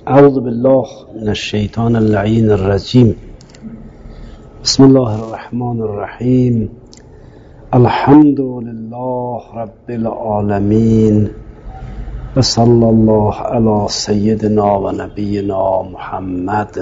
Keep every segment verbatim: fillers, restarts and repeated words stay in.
اعوذ بالله من الشیطان اللعین الرجیم. بسم الله الرحمن الرحیم. الحمد لله رب العالمین و صلی الله علی سیدنا و نبینا محمد.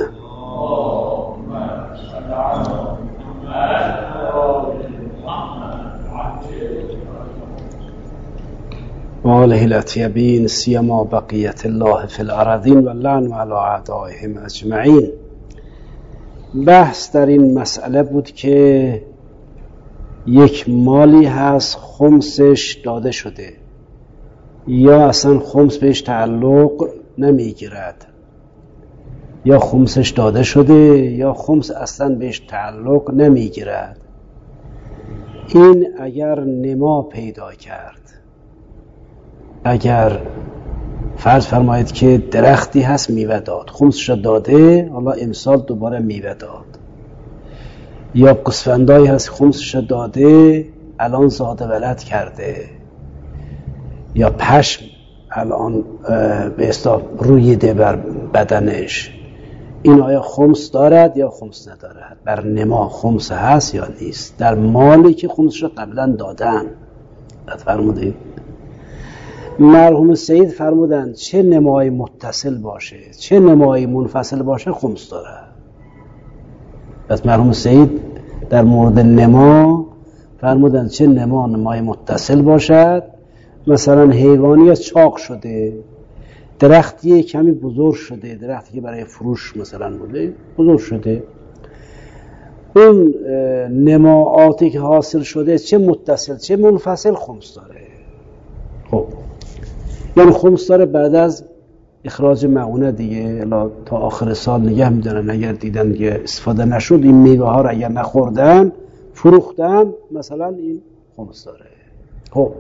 و آله الاطیبین سیما بقیت الله فی الارضین و لعن علی اعدائهم اجمعین. بحث در این مسئله بود که یک مالی هست خمسش داده شده یا اصلا خمس بهش تعلق نمیگیرد، یا خمسش داده شده یا خمس اصلا بهش تعلق نمیگیرد. این اگر نما پیدا کرد، اگر فرض فرمایید که درختی هست میوه داد، خمسش داده، حالا امسال دوباره میوه داد، یا گوسفندایی هست خمسش داده الان زاده ولد کرده، یا پشم الان به اصطلاح رویده بر بدنش، این آیا خمس دارد یا خمس ندارد؟ بر نما خمس هست یا نیست؟ در مالی که خمسش قبلا دادن. فرمودید مرحوم سید فرمودند چه نمای متصل باشه چه نمای منفصل باشه خمس داره. پس مرحوم سید در مورد نما فرمودند چه نما نمای متصل باشد، مثلا حیوانی چاق شده، درختی کمی بزرگ شده، درختی که برای فروش مثلا بوده بزرگ شده، اون نماعاتی که حاصل شده چه متصل چه منفصل خمس داره. خب یعنی خمس داره بعد از اخراج معونه دیگه، تا آخر سال نگه میدارن، اگر دیدن که استفاده نشد این میوه ها رو اگر نخوردن فروختن مثلا این خمس داره. خب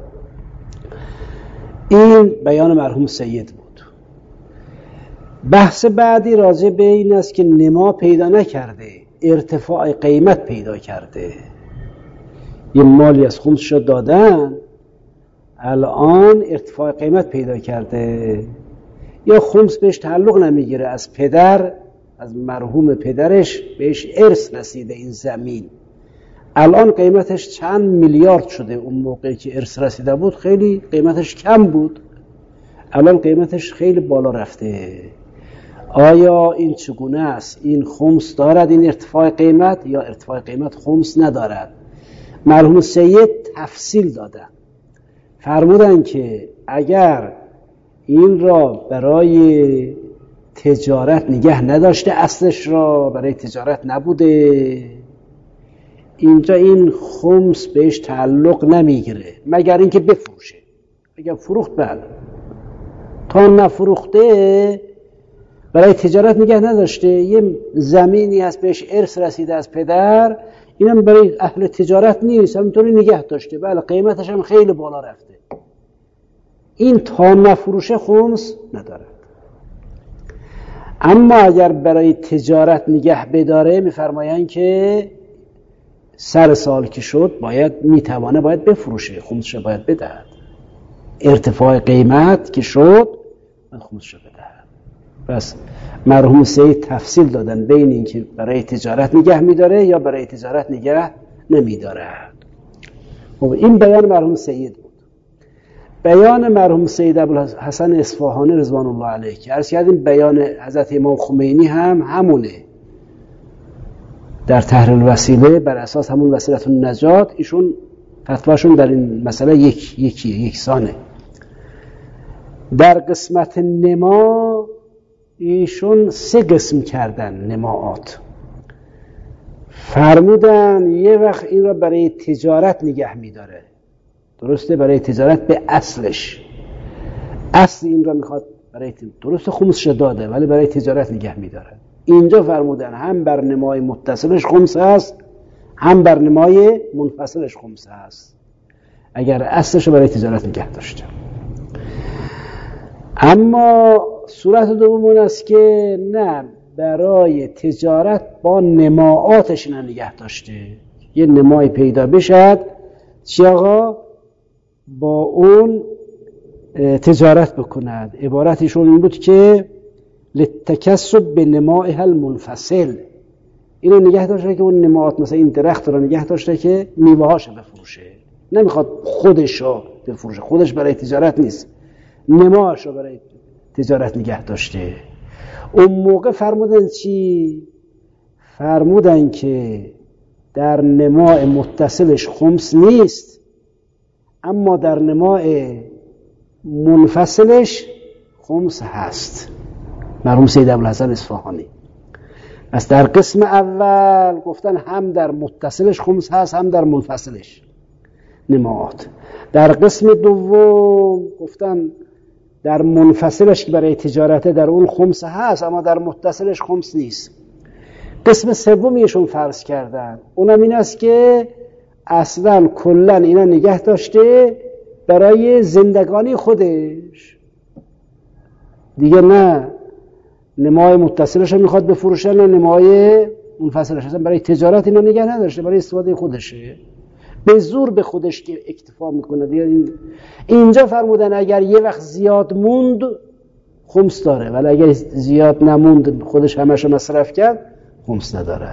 این بیان مرحوم سید بود. بحث بعدی راجع به این است که نما پیدا نکرده، ارتفاع قیمت پیدا کرده. یه مالی از خمسش دادن الان ارتفاع قیمت پیدا کرده، یا خمس بهش تعلق نمیگیره، از پدر از مرحوم پدرش بهش ارث رسیده این زمین، الان قیمتش چند میلیارد شده، اون موقعی که ارث رسیده بود خیلی قیمتش کم بود، الان قیمتش خیلی بالا رفته. آیا این چگونه است؟ این خمس دارد این ارتفاع قیمت یا ارتفاع قیمت خمس ندارد؟ مرحوم سید تفصیل دادن، فرمودن که اگر این را برای تجارت نگه نداشته، اصلش را برای تجارت نبوده، اینجا این خمس بهش تعلق نمیگیره مگر اینکه بفروشه. اگر فروخت بله، تا نفروخته برای تجارت نگه نداشته، یه زمینی هست بهش ارث رسیده از پدر، اینم برای اهل تجارت نیست، همینطوری نگه داشته، بله قیمتش هم خیلی بالا رفته، این تا نفروشه خمس ندارد. اما اگر برای تجارت نگه بداره میفرمایند که سر سال که شد باید میتوانه باید بفروشه، خمسش باید بدهد. ارتفاع قیمت که شد باید خمسش بدهد. پس مرحوم سید تفصیل دادن بین این که برای تجارت نگه میداره یا برای تجارت نگه نمیداره. خب این بیان مرحوم سید بود. بیان مرحوم سید ابوالحسن اصفهانی رضوان الله علیه که عرض کردیم بیان حضرت امام خمینی هم همونه، در تحریر الوسیله بر اساس همون وسیله النجات، ایشون فتواشون در این مسئله یک یکی یکسانه. در قسمت نما ایشون سه قسم کردن نماعات، فرمودن یه وقت این را برای تجارت نگه میداره، درسته، برای تجارت به اصلش، اصل این را میخواد برای تجارت، درسته خمسش داده ولی برای تجارت نگه میداره. اینجا فرمودن هم بر نمای متصلش خمس هست هم بر نمای منفصلش خمس هست اگر اصلش برای تجارت نگه داشته. اما صورت دوم اون است که نه، برای تجارت با نماعاتش نگه داشته، یه نمای پیدا بشد چی آقا با اون تجارت بکند. عبارتشون این بود که للتکسب به نمائها المنفصل، اینو نگه داشته که اون نماات مثلا این درخت رو نگه داشته که میوه‌هاشو بفروشه، نمیخواد خودشو بفروشه، خودش برای تجارت نیست، نماهاشو برای تجارت نگه داشته. اون موقع فرمودن چی؟ فرمودن که در نماء متصلش خمس نیست، اما در نماء منفصلش خمس هست. مرحوم سید ابوالحسن اصفهانی. پس در قسم اول گفتن هم در متصلش خمس هست هم در منفصلش نماات. در قسم دوم گفتن در منفصلش که برای تجارته در اون خمس هست اما در متصلش خمس نیست. قسم سومیشون فرض کردن اونم این است که اصلا کلا اینا نگه داشته برای زندگانی خودش، دیگه نه نمای متصلش رو میخواد بفروشه نه نمای منفصلش، اصلا برای تجارت اینا نگه نداشته، برای استفاده خودشه، به زور به خودش که اکتفا میکنه دیگه. اینجا فرمودن اگر یه وقت زیاد موند خمس داره، ولی اگر زیاد نموند خودش همشو مصرف کرد خمس نداره.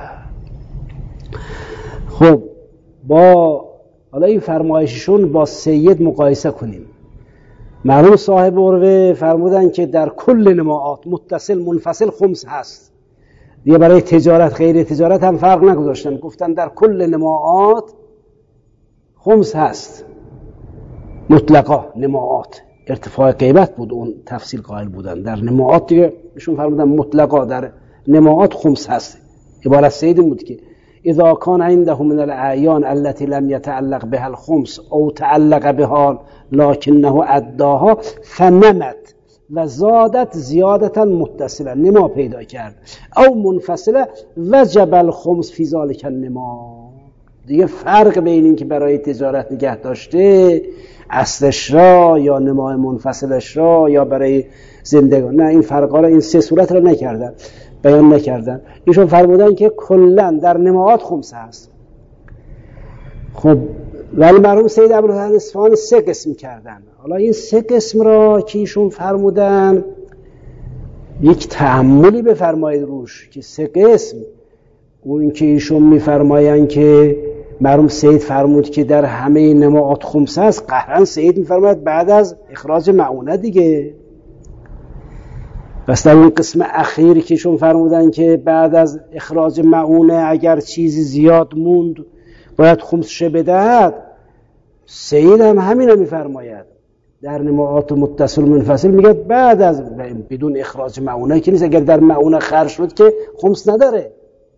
خب با حالا این فرمایششون با سید مقایسه کنیم. مرحوم صاحب عروه فرمودن که در کل نماعات متصل منفصل خمس هست، دیگه برای تجارت غیر تجارت هم فرق نگذاشتن، گفتن در کل نماعات خمس هست مطلقا. نماعات ارتفاع قیمت بود اون تفصیل قائل بودن، در نماعات دیگه ایشون فرمودن مطلقا در نماعات خمس هست. عبارت سید بود که اذا کان عنده من الاعیان التي لم يتعلق بها الخمس او تعلق بها لكنه اداها فنمت و زادت زیادتا متصلا، نما پیدا کرد، او منفصله وجب الخمس فی ذلک النما. دیگه فرق بین این که برای تجارت نگه داشته اصلش را یا نمای منفصلش را یا برای زندگان، نه این فرقا را این سه صورت را نکردن، بیان نکردن. ایشون فرمودن که کلا در نماعات خمس هست. خب ولی مرحوم سید ابوالحسن اصفهانی سه قسم کردن. حالا این سه قسم را که ایشون فرمودن یک تأملی بفرمایید روش که سه قسم، اون که ایشون میفرمایند که مرحوم سید فرمود که در همه نماعات خمس هست، قهرن سید میفرماید بعد از اخراج معونه دیگه. پس در اون قسم اخیری که ایشون فرمودن که بعد از اخراج معونه اگر چیزی زیاد موند باید خمسش بدهد، سید هم همین رو میفرماید در نماعات متصل منفصل، میگه بعد از بدون اخراج معونه که نیست، اگر در معونه خرج شد که خمس نداره.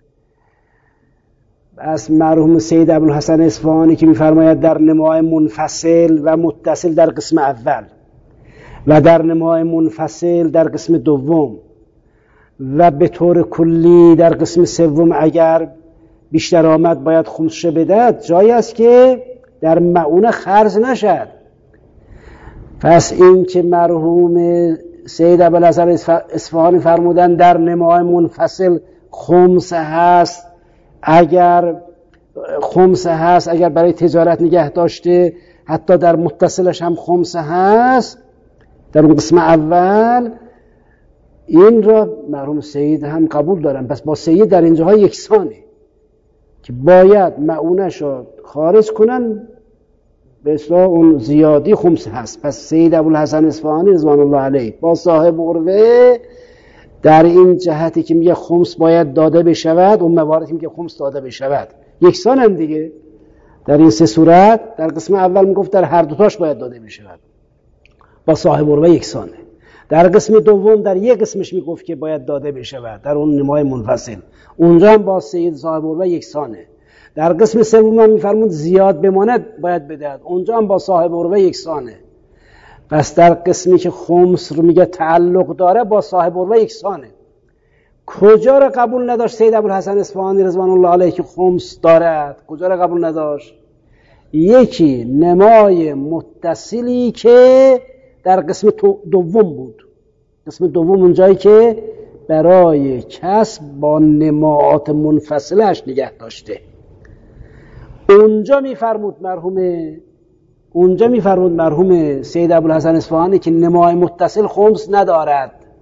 از مرحوم سید ابوالحسن اصفهانی که میفرماید در نمای منفصل و متصل در قسم اول و در نمای منفصل در قسم دوم و به طور کلی در قسم سوم اگر بیشتر آمد باید خمسش بدهد، جایی است که در معونه خرج نشد. پس این که مرحوم سید ابوالحسن اصفهانی فرمودن در نمای منفصل خمس هست، اگر خمس هست اگر برای تجارت نگه داشته، حتی در متصلش هم خمس هست در اون قسم اول، این را مرحوم سید هم قبول دارن. پس با سید در اینجاها یکسانه که باید معونش را خارج کنن، به اصطلاح اون زیادی خمس هست. پس سید ابوالحسن اصفهانی رضوان الله علیه با صاحب عروه در این جهتی که میگه خمس باید داده بشود، اون مواردی میگه خمس داده بشود، یکسان هم دیگه. در این سه صورت در قسم اول میگفت در هر دوتاش باید داده بشود، با صاحب عروه یکسانه. در قسم دوم در یک قسمش میگفت که باید داده بشود، در اون نمای منفصل، اونجا هم با سید صاحب عروه یکسانه. در قسم سوم هم میفرمود زیاد بماند باید بدهد، اونجا هم با صاحب عروه یکسانه. پس در قسمی که خمس رو میگه تعلق داره با صاحب عروه یکسانه. کجا رو قبول نداشت سید ابوالحسن اصفهانی رضوان الله علیه که خمس دارد؟ کجا رو قبول نداشت؟ یکی نمای متصلی که در قسم دوم بود. قسم دوم اونجایی که برای کسب با نماعات منفصلش نگه داشته، اونجا میفرمود مرحوم اونجا میفرمود مرحوم سید ابوالحسن اصفهانی که نمای متصل خمس ندارد،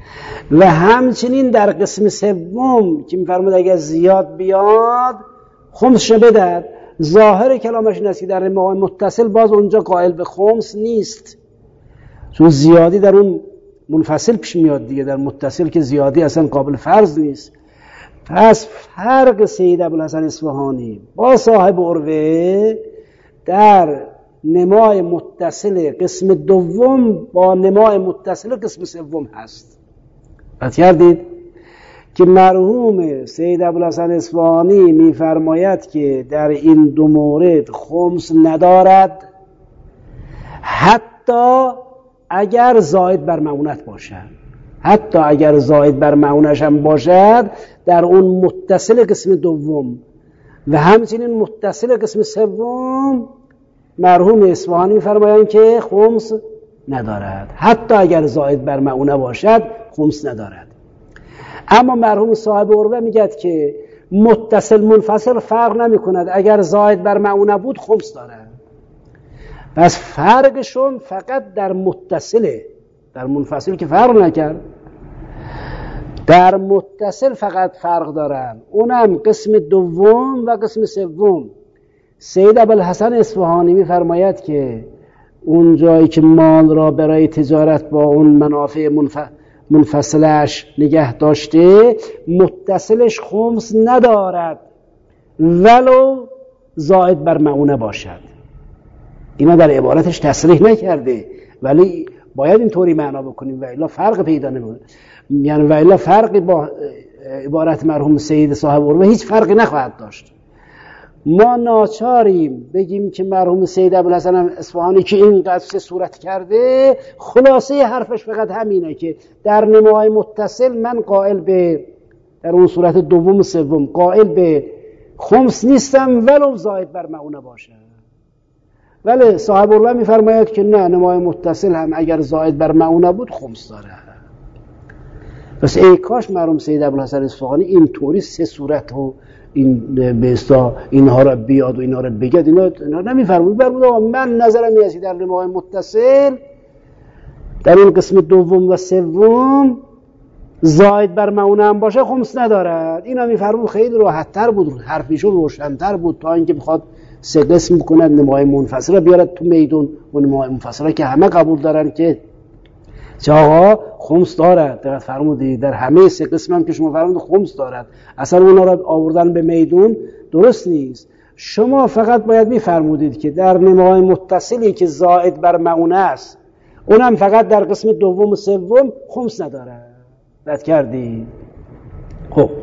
و همچنین در قسم سوم که می‌فرماید اگر زیاد بیاد خمسش بدهد. ظاهر کلامش این است که در نمای متصل باز اونجا قائل به خمس نیست، چون زیادی در اون منفصل پیش میاد دیگه، در متصل که زیادی اصلا قابل فرض نیست. پس فرق سید ابوالحسن اصفهانی با صاحب عروه در نمای متصل قسم دوم با نمای متصل قسم سوم هست. قطع کردید که مرحوم سید ابوالحسن اصفهانی میفرماید که در این دو مورد خمس ندارد، حتی اگر زائد بر معونت باشد، حتی اگر زائد بر معونش هم باشد در اون متصل قسم دوم و همچنین متصل قسم سوم مرحوم اصفهانی میفرمایند که خمس ندارد، حتی اگر زائد بر معونه باشد خمس ندارد. اما مرحوم صاحب عروه میگه که متصل منفصل فرق نمی کند، اگر زائد بر معونه بود خمس دارد. پس فرقشون فقط در متصله، در منفصل که فرق نکرد، در متصل فقط فرق دارن، اونم قسم دوم و قسم سوم. سید ابوالحسن اصفهانی میفرماید که اون جایی که مال را برای تجارت با اون منافع منف... منفصلش نگه داشته متصلش خمس ندارد ولو زائد بر معونه باشد. اینا در عبارتش تصریح نکرده ولی باید اینطوری معنا بکنیم و الا فرق پیدا نمیکنه، یعنی و الا فرقی با عبارت مرحوم سید صاحب عروه هیچ فرقی نخواهد داشت. ما ناچاریم بگیم که مرحوم سید ابوالحسن اصفهانی که این قصه صورت کرده خلاصه حرفش فقط همینه که در نمای متصل من قائل به، در اون صورت دوم و سوم قائل به خمس نیستم ولو زائد بر معونه باشه. ولی صاحب عروه میفرماید که نه، نمای متصل هم اگر زائد بر معونه بود خمس داره. پس ای کاش مرحوم سید ابوالحسن اصفهانی اینطوری سه صورت و این به اصطلاح اینها را بیاد و اینها را بگد، اینا, اینا نمیفرمود. برمود من نظرم این است در نمای متصل در این قسم دوم و سوم زائد بر معونه هم باشه خمس ندارد. اینا میفرمود خیلی راحت تر بود، حرفیشون روشن‌تر بود تا اینکه بخواد سه قسم کند نمای منفصله بیارد تو میدون و نمای منفصله که همه قبول دارن که چه آقا خمس دارد. دقت فرمودید در همه سه قسم هم که شما فرمودید خمس دارد، اصلا اونا را آوردن به میدون درست نیست. شما فقط باید میفرمودید که در نمای متصلی که زائد بر معونه است اونم فقط در قسم دوم و سوم خمس ندارد. دقت کردید؟ خب ما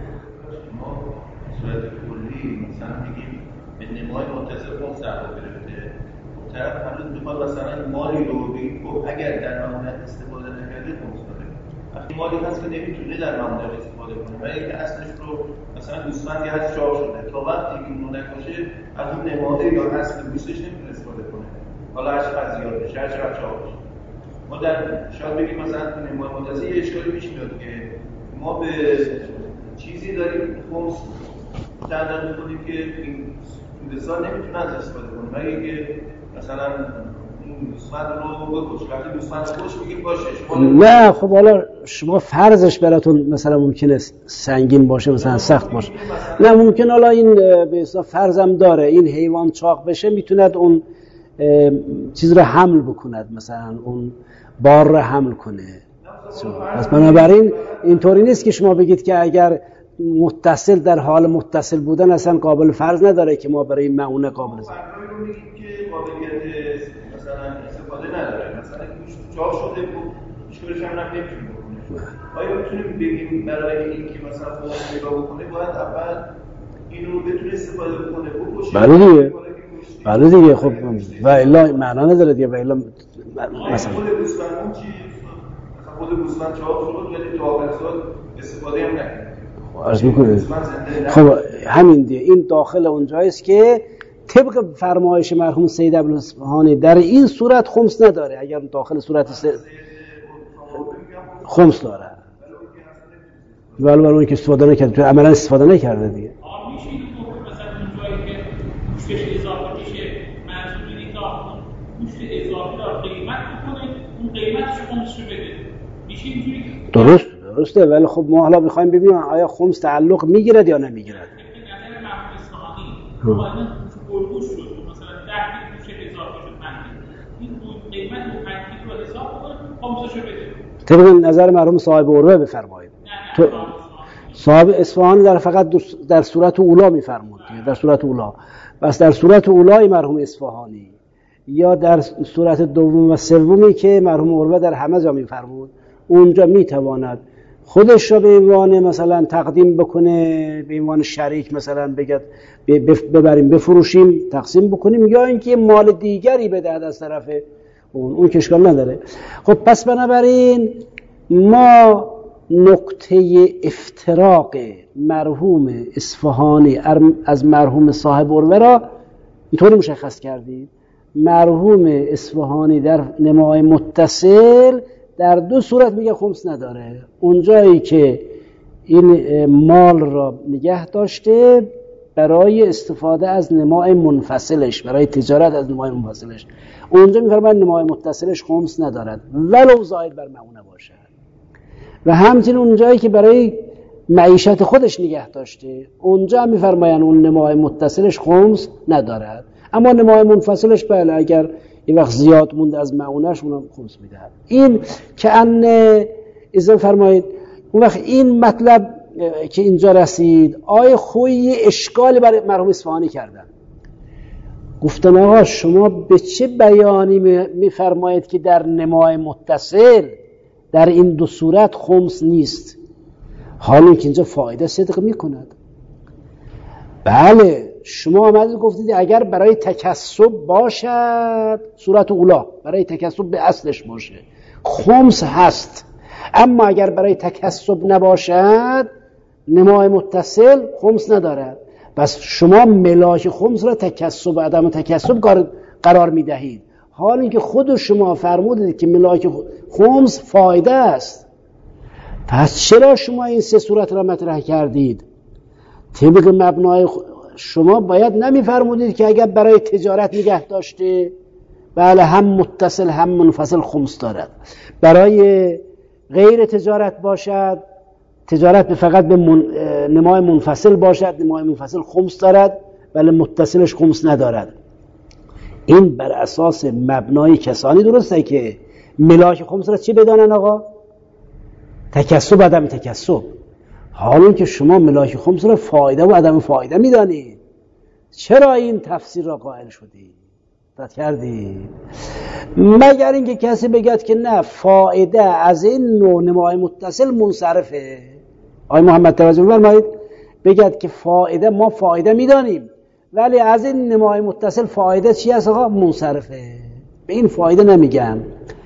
صورت کلی مثلا میگیم به نمای متصل خمس قرار گرفته، طرف هنوز میخواد مثلا مالی رو بگیم خب اگر در معونه استفاده نکرده خمس داره. وقتی مالی هست که نمیتونه در معونه استفاده کنه و اینکه اصلش رو مثلا گوسفندی هست چاق شده، تا وقتی که اون نکشه از اون نماده یا اصل گوشتش نمیتونه استفاده کنه، حالا هر چقدر زیاد بشه هر چقدر چاق بشه. ما در شاید بگیم مثلا تو نمای متصل یه اشکالی پیش میاد که ما به چیزی داریم خمس تعداد میکنیم که این انسان نمیتونه از استفاده کنه مگه که مثلا گوسفند رو بکش. وقتی گوسفند رو کش میگیم باشه. نه خب حالا شما فرضش براتون مثلا ممکنه سنگین باشه، مثلا سخت باشه. نه ممکن حالا این به حساب فرضم داره این حیوان چاق بشه میتوند اون چیز رو حمل بکند، مثلا اون بار رو حمل کنه. پس بنابراین اینطوری نیست که شما بگید که اگر متصل در حال متصل بودن اصلا قابل فرض نداره که ما برای معونه قابل است. استفاده نداره، مثلا گوشت چاق شده بود اشکالش هم نمیتونه بکنه. آیا میتونیم بگیم برای این که مثلا خودش نگاه بکنه باید اول این رو بتونه استفاده بکنه بکشه؟ بله دیگه بله دیگه خب و الا معنا نداره دیگه. و الا مثلا خود گوسفند چی؟ مثلا خود گوسفند چاق شد ولی تا آخر سال استفاده هم نکنه. عرض میکنه خب همین دیگه این داخل اونجاییست که طبق فرمایش مرحوم سید ابوالحسن در این صورت خمس نداره. اگر داخل صورت س... خمس داره ولی ولی اون که استفاده نکرده تو عملا استفاده نکرده دیگه. میشه این تو مثلا اون جایی که گوشتش اضافه میشه منظور اینه که گوشت اضافه را قیمت بکنه اون قیمتش خمسش بده. میشه اینجوری درست درسته، ولی خب ما حالا میخوایم ببینیم آیا خمس تعلق میگیرد یا نمیگیرد. نظر مرحوم اصفهانی اومدن گلگوش شد مثلا ده میشه اضافه شد منفی این قیمت رو منفی رو حساب کنیم خمسشو بده. طبق نظر مرحوم صاحب عروه بفرمایید. تو صاحب اصفهانی در فقط در صورت اولا میفرمود، در صورت اولا. بس در صورت اولای مرحوم اصفهانی یا در صورت دوم و سومی که مرحوم عروه در همه جا میفرمود، اونجا میتواند خودش را به عنوان مثلا تقدیم بکنه، به عنوان شریک مثلا بگد ببریم بفروشیم تقسیم بکنیم، یا اینکه مال دیگری بدهد از طرف اون، اون که اشکال نداره. خب پس بنابراین ما نقطه افتراق مرحوم اصفهانی از مرحوم صاحب عروه را اینطوری مشخص کردیم. مرحوم اصفهانی در نمای متصل در دو صورت میگه خمس نداره. اونجایی که این مال را نگه داشته برای استفاده از نمای منفصلش، برای تجارت از نمای منفصلش، اونجا میفرماید نمای متصلش خمس ندارد ولو زائد بر معونه باشد. و همچنین اونجایی که برای معیشت خودش نگه داشته، اونجا هم میفرماین اون نمای متصلش خمس ندارد. اما نمای منفصلش بله اگر این وقت زیاد مونده از معونهش اونم خمس میدهد. این که ان اذا فرمایید اون وقت این مطلب که اینجا رسید آیه خوی اشکال برای مرحوم اصفهانی کردن. گفتن آقا شما به چه بیانی میفرمایید که در نمای متصل در این دو صورت خمس نیست، حالی که اینجا فایده صدق میکند؟ بله شما آمدید گفتید اگر برای تکسب باشد، صورت اولا برای تکسب به اصلش باشه خمس هست، اما اگر برای تکسب نباشد نمای متصل خمس ندارد. پس شما ملاک خمس را تکسب و عدم تکسب قرار میدهید، حال اینکه خود شما فرمودید که ملاک خمس فایده است. پس چرا شما این سه صورت را مطرح کردید؟ طبق مبنای شما باید نمیفرمودید که اگر برای تجارت نگه داشته بله هم متصل هم منفصل خمس دارد، برای غیر تجارت باشد، تجارت به فقط به من... نمای منفصل باشد، نمای منفصل خمس دارد ولی متصلش خمس ندارد. این بر اساس مبنای کسانی درسته که ملاک خمس را چی بدانن آقا؟ تکسب عدم تکسب. حالا که شما ملاک خمس را فایده و عدم فایده میدانید، چرا این تفسیر را قائل شدید؟ داد کردی؟ مگر اینکه کسی بگد که نه فایده از این نوع نمای متصل منصرفه. آقای محمد توجه بفرمایید، بگد که فایده ما فایده میدانیم ولی از این نمای متصل فایده چی است آقا؟ منصرفه. به این فایده نمیگن،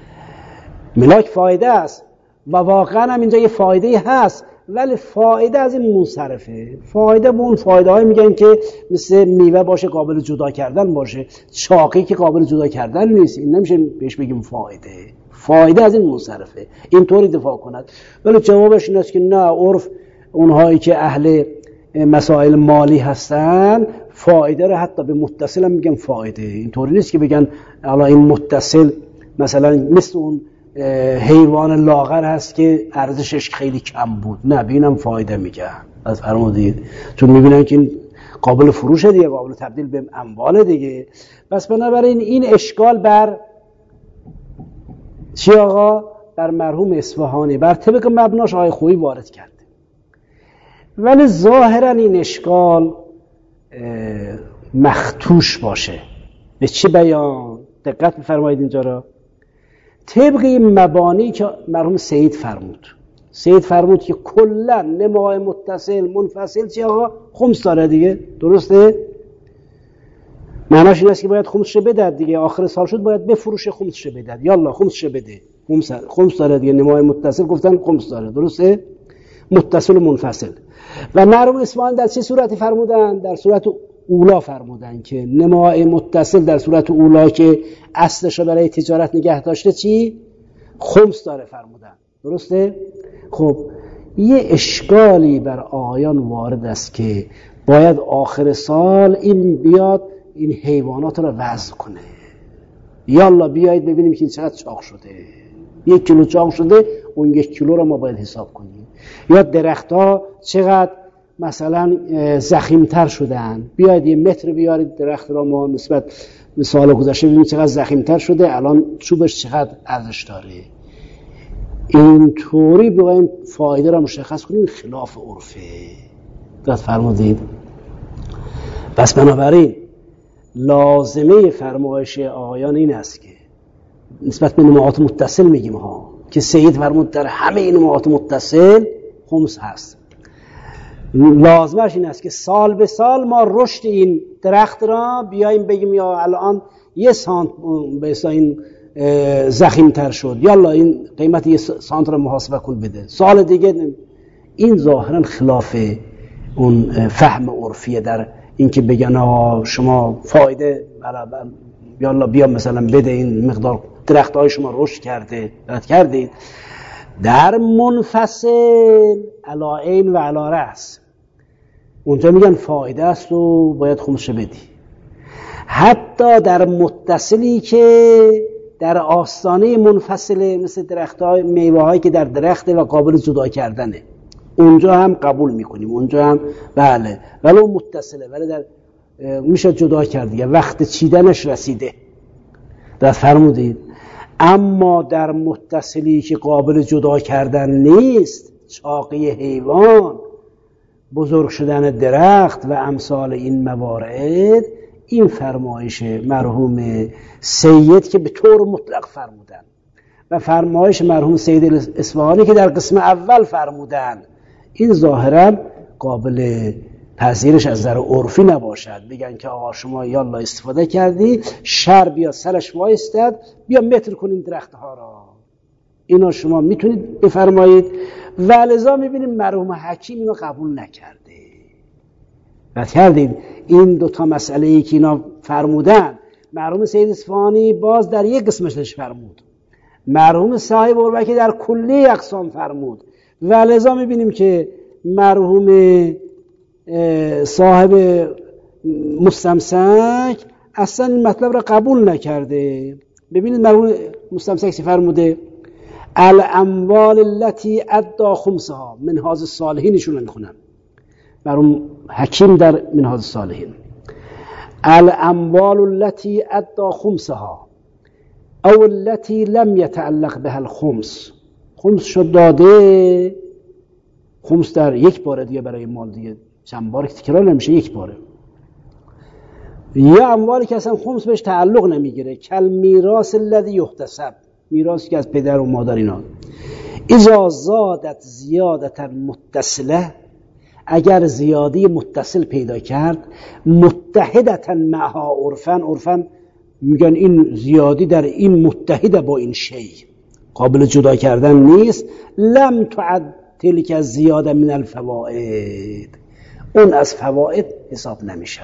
ملاک فایده است و واقعا هم اینجا یه فایده هست ولی فایده از این منصرفه. فایده به اون فایده های میگن که مثل میوه باشه قابل جدا کردن باشه، چاقی که قابل جدا کردن نیست، این نمیشه بهش بگیم فایده. فایده از این منصرفه، اینطوری دفاع کند. ولی جوابش این است که نه، عرف اونهایی که اهل مسائل مالی هستن فایده رو حتی به متصل هم میگن فایده. اینطوری نیست که بگن حالا این متصل مثلا مثل اون حیوان لاغر هست که ارزشش خیلی کم بود، نه بینم فایده میگن. از فرمودید چون میبینن که این قابل فروشه دیگه، قابل تبدیل به اموال دیگه. پس بنابراین این اشکال بر چی آقا؟ بر مرحوم اصفهانی بر طبق مبناش آیه خویی وارد کرده. ولی ظاهرا این اشکال مختوش باشه. به چه بیان؟ دقت بفرمایید اینجا را. طبق این مبانی که مرحوم سید فرمود، سید فرمود که کلا نمای متصل منفصل چی آقا؟ خمس داره دیگه، درسته؟ معناش این است که باید خمسش بده دیگه، آخر سال شد باید بفروشه خمسش بده، یالا خمسش بده. خمس خمس داره دیگه، نمای متصل گفتن خمس داره، درسته؟ متصل و منفصل. و مرحوم اصفهانی در چه صورتی فرمودن؟ در صورت اولا فرمودن که نمای متصل در صورت اولا که اصلش رو برای تجارت نگه داشته چی؟ خمس داره فرمودن، درسته؟ خب یه اشکالی بر آیان وارد است که باید آخر سال این بیاد این حیوانات رو وزن کنه. یالا بیایید ببینیم که این چقدر چاق شده، یک کیلو چاق شده اون یک کیلو رو ما باید حساب کنیم. یا درخت‌ها چقدر مثلا ضخیم‌تر شدن، بیاید یه متر بیارید درخت را ما نسبت به سال گذشته ببینید چقدر ضخیم‌تر شده، الان چوبش چقدر ارزش داره. اینطوری بگیم فایده را مشخص کنیم، خلاف عرفه. دقت فرمودید؟ پس بنابراین لازمه فرمایش آقایان این است که نسبت به نماعات متصل میگیم ها که سید فرمود در همه این نماعات متصل خمس هست. لازمش این است که سال به سال ما رشد این درخت را بیاییم بگیم یا الان یه سانت به اصطلاح این ضخیم‌تر شد، یالا این قیمت یه سانت را محاسبه کن بده، سال دیگه. این ظاهرا خلاف اون فهم عرفیه در اینکه بگن آقا شما فایده یالا بیا مثلا بده این مقدار درخت‌های شما رشد کرده رد کردید. در منفصل علا عین و علا رأس اونجا میگن فایده است و باید خمسش بدی. حتی در متصلی که در آستانه منفصله مثل درخت‌های میوه‌هایی که در درخته و قابل جدا کردنه، اونجا هم قبول میکنیم، اونجا هم بله، ولی اون متصله، ولی در میشه جدا کرد دیگه، وقت چیدنش رسیده. در فرمودید. اما در متصلی که قابل جدا کردن نیست، چاقی حیوان، بزرگ شدن درخت و امثال این موارد، این فرمایش مرحوم سید که به طور مطلق فرمودن و فرمایش مرحوم سید اصفهانی که در قسم اول فرمودن، این ظاهرا قابل پذیرش از نظر عرفی نباشد. بگن که آقا شما یالا استفاده کردی، شر بیا سرش وایستد، بیا متر کنین درختها را. اینا شما میتونید بفرمایید و لذا میبینیم مرحوم حکیم اینو قبول نکرده. بعد کردید این دوتا مسئله ای که اینا فرمودن، مرحوم سید اصفهانی باز در یک قسمش فرمود، مرحوم صاحب اروکی در کلی اقسام فرمود و لذا میبینیم که مرحوم صاحب مستمسک اصلا این مطلب را قبول نکرده. ببینید مرحوم مستمسک چی فرموده؟ الاموال التي ادى خمسها، منهاج الصالحینشون رو میخونم، مرحوم حکیم در منهاج الصالحین، الاموال التي ادى خمسها او التي لم يتعلق بها الخمس، خمس شد داده، خمس در یک باره دیگه برای مال دیگه چند بار تکرار نمیشه، یک باره. یا اموالی که اصلا خمس بهش تعلق نمیگیره، کل میراث الذی یحتسب، میراثی که از پدر و مادر اینا، اذا زادت زیادتا متصله، اگر زیادی متصل پیدا کرد، متحدتا معها عرفا، عرفا میگن این زیادی در این متحده با این شی، قابل جدا کردن نیست، لم تعد تلک از زیاده من الفوائد، اون از فواید حساب نمیشه.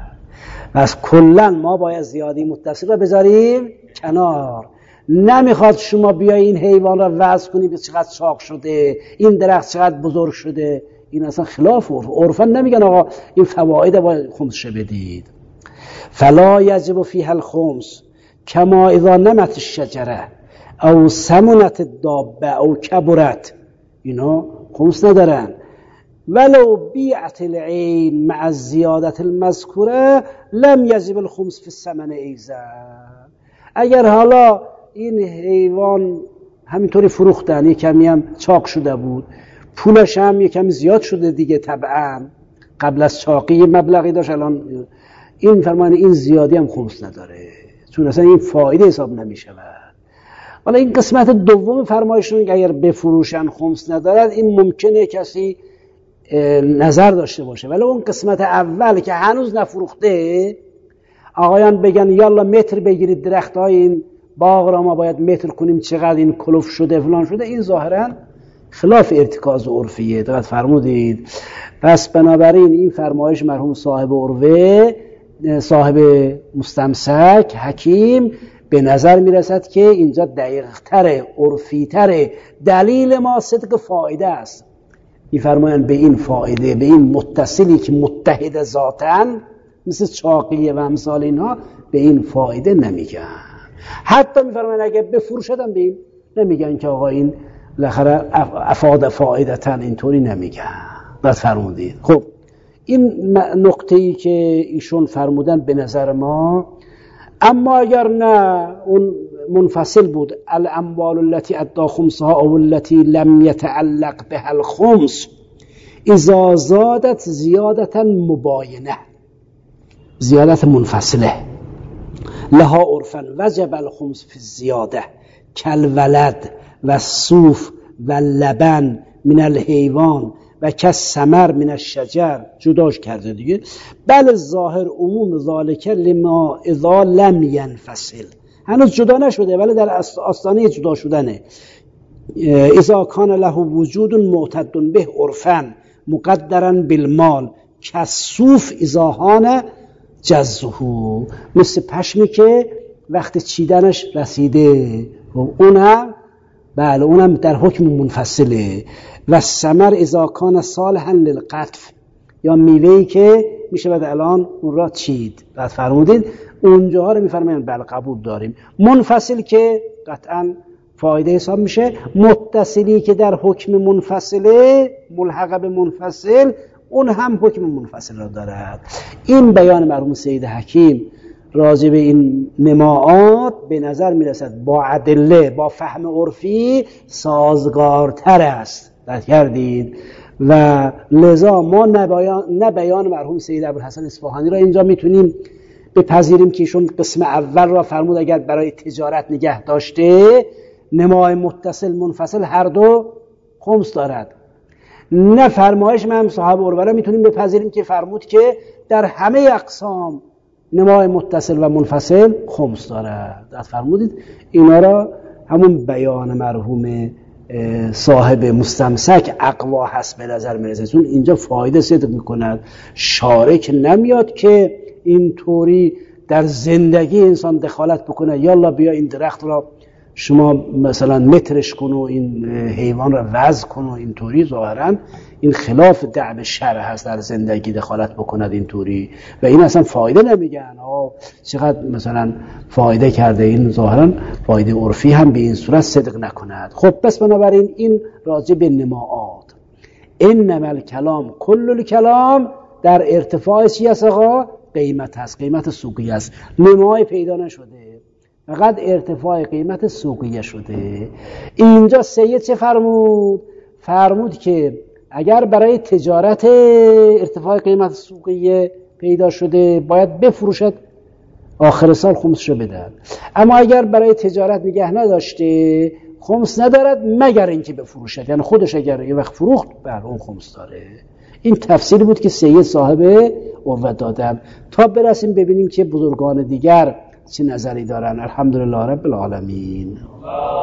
پس کلا ما باید زیادی متصل را بذاریم کنار. نمیخواد شما بیای این حیوان را وزن کنی به چقدر چاق شده، این درخت چقدر بزرگ شده، این اصلا خلاف عرف. عرفا نمیگن آقا این فواید باید خمسش بدید. فلا یجب فیها الخمس کما اذا نمت الشجره او سمنت الدابه او کبرت، اینا خمس ندارن. ولو بیعت العین مع الزیادت المذکوره لم یجب الخمس فی الثمن ایضا، اگر حالا این حیوان همینطوری فروختن، یک کمی هم چاق شده بود، پولش هم یک کمی زیاد شده دیگه، طبعا قبل از چاقی مبلغی داشت، الان این فرمان این زیادی هم خمس نداره، چون اصلا این فایده حساب نمیشه. حالا این قسمت دوم فرمایشون که اگر بفروشن خمس ندارد، این ممکنه کسی نظر داشته باشه، ولی اون قسمت اول که هنوز نفروخته، آقایان بگن یالا متر بگیرید درخت های این باغ را ما باید متر کنیم، چقدر این کلوف شده فلان شده، این ظاهرا خلاف ارتکاز عرفیه. دقت فرمودید. پس بنابراین این فرمایش مرحوم صاحب اروه، صاحب مستمسک، حکیم، به نظر میرسد که اینجا دقیق تره، عرفی تره، دلیل ما صدق فایده است. میفرمایند به این فایده، به این متصلی که متحد ذاتاً مثل چاقیه و امثال اینها، به این فایده نمیگن. حتی میفرمایند اگه بفروشدن به این نمیگن که آقا این بالاخره افاد فائدتن اینطوری نمیگن. بعد فرمودید خب این نقطه ای که ایشون فرمودن به نظر ما، اما اگر نه اون منفصل بود، الاموال التي ادى خمسها او التي لم يتعلق بها الخمس اذا زادت زیادتا مباینه، زیادت منفصله، لها عرفا وجب الخمس فی الزیاده کالولد و الصوف و اللبن من الحیوان و کالثمر من الشجر، جداش کرده دیگه. بل ظاهر عموم ذالک لما اذا لم ینفصل، هنوز جدا نشده ولی در آستانه جدا شدنه. اذا کان له وجود معتد به عرفا مقدرا بالمال کالصوف اذا هان جزه، مثل پشمی که وقت چیدنش رسیده اونم بله اونم در حکم منفصله. و الثمر اذا کان صالحا للقطف، یا میوه‌ای که میشه بعد الان اون را چید. بعد فرمودید اونجاها رو میفرمایند بله قبول داریم. منفصل که قطعا فایده حساب میشه، متصلی که در حکم منفصله ملحق به منفصل اون هم حکم منفصل را دارد. این بیان مرحوم سید حکیم راجع به این نماعات به نظر میرسد با ادله با فهم عرفی سازگارتر است. درک کردید؟ و لذا ما نه بیان مرحوم سید ابوالحسن اصفهانی را اینجا میتونیم بپذیریم که ایشون قسم اول را فرمود اگر برای تجارت نگه داشته نمای متصل منفصل هر دو خمس دارد. نه فرمایش من صاحب عروه را میتونیم بپذیریم که فرمود که در همه اقسام نمای متصل و منفصل خمس دارد. از فرمودید اینا را همون بیان مرحوم صاحب مستمسک اقوا هست به نظر میرسه، چون اینجا فایده صدق میکند. شارک نمیاد که اینطوری در زندگی انسان دخالت بکنه، یالا بیا این درخت را شما مثلا مترش کن و این حیوان را وزن کن و اینطوری. ظاهرا این خلاف دعب شرع هست در زندگی دخالت بکند اینطوری، و این اصلا فایده نمیگن آه چقدر مثلا فایده کرده. این ظاهرا فایده عرفی هم به این صورت صدق نکند. خب پس بنابراین این راجع به نماعات. انما الکلام کل الکلام در ارتفاع چی است آقا؟ قیمت هست، قیمت سوقی است. نمای پیدا نشده، فقط ارتفاع قیمت سوقیه شده. اینجا سید چه فرمود؟ فرمود که اگر برای تجارت ارتفاع قیمت سوقیه پیدا شده باید بفروشد، آخر سال خمسش رو بدن. اما اگر برای تجارت نگه نداشته خمس ندارد مگر اینکه بفروشد، یعنی خودش اگر یه وقت فروخت بر اون خمس داره. این تفسیری بود که سید صاحب عروه دادن. تا برسیم ببینیم که بزرگان دیگر چه نظری دارن. الحمدلله رب العالمین.